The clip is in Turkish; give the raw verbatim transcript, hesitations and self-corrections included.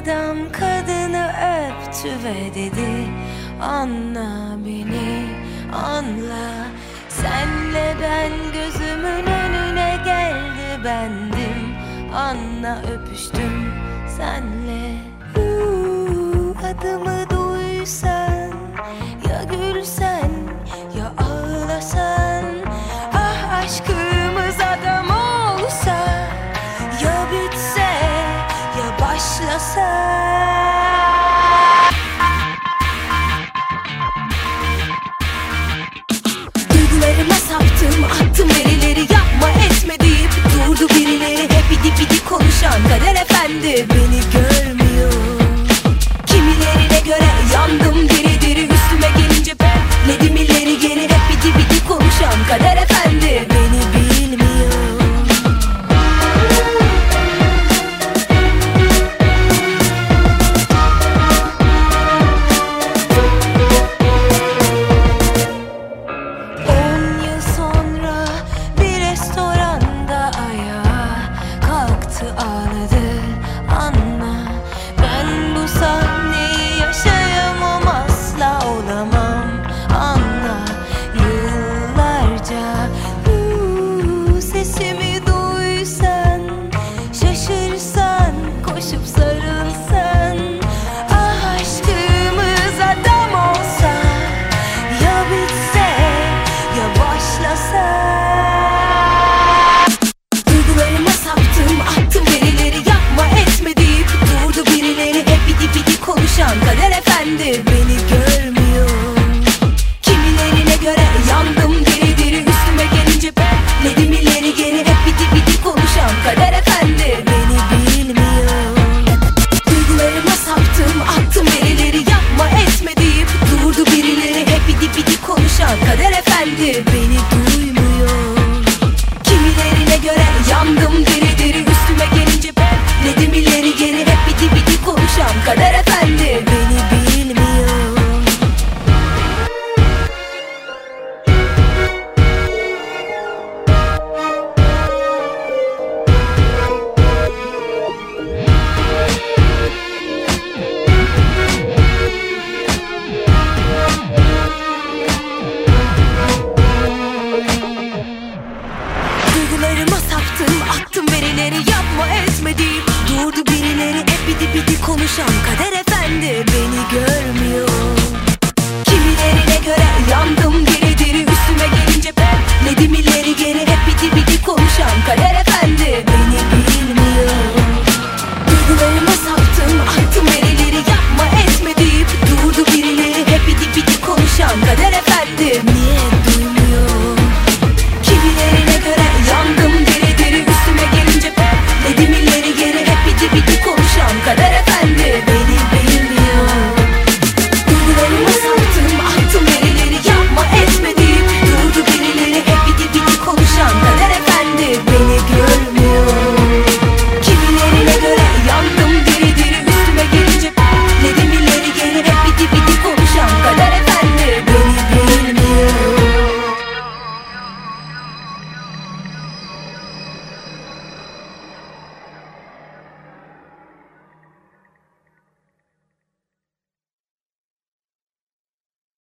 adam kadını öptü ve dedi: anla beni, anla. Senle ben, gözümün önüne geldi bendim. Anla, öpüştüm senle. Uuu, adımı duysan, ya gülsen ya ağlasan. Ah, aşkımız adam olsa, ya bitse ya başlasa. Duygularıma saptım, attım verileri, yapma etme deyip durdu birileri. Hep idi bidi konuşan kader efendi beni görmüyor. Kimilerine göre yandım diri diri, üstüme gelince bekledim ileri geri. Hep idi bidi konuşan kader efendi beni bilmiyor. Ağladı, anla. Ben bu sahneyi yaşayamam, asla olamam, anla. Yıllarca uh, sesimi duysan, şaşırsan, koşup sarılsan. Ah, aşkımız adam olsa, ya bitse ya başlasa. Duygularıma saptım, attım verileri, yapma etme deyip durdu birileri. Hep idi bidi konuşan kader efendi beni görmüyor. Kimilerine göre yandım diri diri, üstüme gelince bekledim ileri geri. Hep idi bidi konuşan kader efendi beni bilmiyor. Duygularıma saptım, attım verileri, yapma etme deyip durdu birileri. Hep idi bidi konuşan kader efendi beni duymuyor. Kimilerine göre yandım diri diri, üstüme gelince bekledim ileri geri. Hep bidi bidi konuşan kader efendi beni